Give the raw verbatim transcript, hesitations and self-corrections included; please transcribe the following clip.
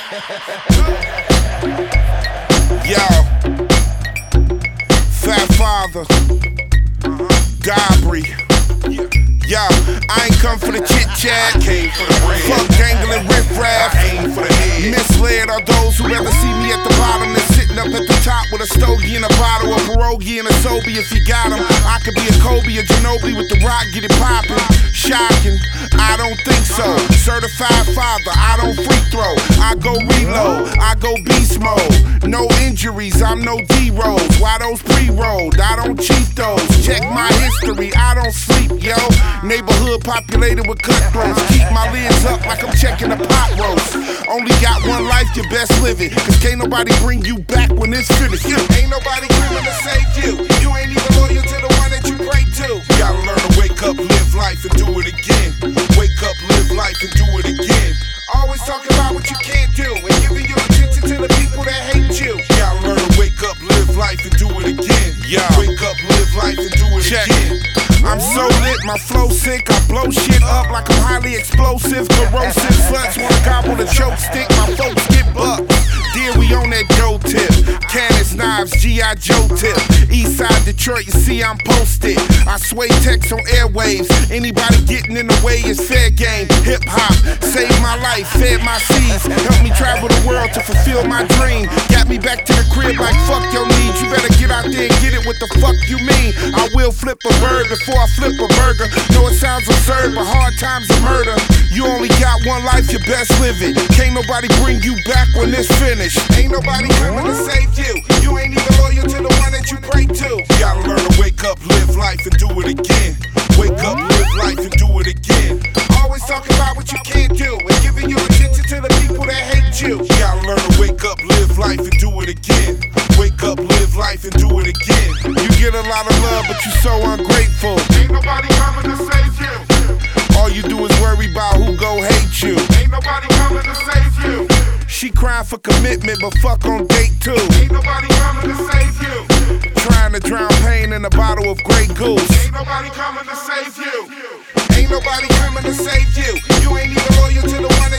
Yo, Fat Father, Dobry. Yo, I ain't come for the chit chat. I came for the bread. Fuck dangling riffraff. I aim for the head. Misled are those who rather see me at the bottom than sitting up at the top with a stogie and a bottle, a pierogi and a Sobe. If you got 'em, I could be a Kobe, a Ginobili with the rock, get it poppin'. Shocking, I don't think so. Certified father, I don't free throw. I go reload, I go beast mode. No injuries, I'm no D-Rose. Why those pre-rolled? I don't cheat those. Check my history, I don't sleep, yo. Neighborhood populated with cutthroats. Keep my lids up like I'm checking a pot roast. Only got one life, you best live it. Cause can't nobody bring you back when it's finished. Ain't nobody coming to save you. You ain't even loyal to the one that you pray to. Gotta learn to wake up, live life, and do it again. Wake up, live life, and do it again. Always talking about what you can't do and giving your attention to the people that hate you. Gotta learn to wake up, live life, and do it again. Yeah. Wake up, live life, and do it Check. again. I'm so lit, my flow sick. I blow shit up like I'm highly explosive. Corrosive sluts wanna gobble the choke stick. My folks get bucked. Dear, we on that dough tip. Cannons, knives, G I Joe tip. Eastside Detroit, you see I'm posted. I sway text on airwaves. Anybody getting in the way is fair game. Hip hop saved my life, fed my seeds. Helped me travel the world to fulfill my dream. Got me back to the crib like fuck your needs. You better get out there and get it. What the fuck you mean? I will flip a bird before I flip a burger. Know it sounds absurd, but hard times are murder. You only got one life, you best live it. Can't nobody bring you back when it's finished. Ain't nobody coming to save you. You ain't even loyal to the one that you pray to. You gotta learn to wake up, live life, and do it again. Wake up, live life, and do it again. Always talking about what you can't do and giving your attention to the people that hate you. You gotta learn to wake up, live life, and do it again. Wake up, live life, and do it again. You get a lot of love, but you so ungrateful. Ain't nobody coming to save you. All you do is worry about who go hate you. Ain't nobody coming to save you. She crying for commitment, but fuck on date two. Ain't nobody coming to save you. Trying to drown pain in a bottle of Grey Goose. Ain't nobody coming to save you. Ain't nobody coming to save you. You ain't even loyal to the one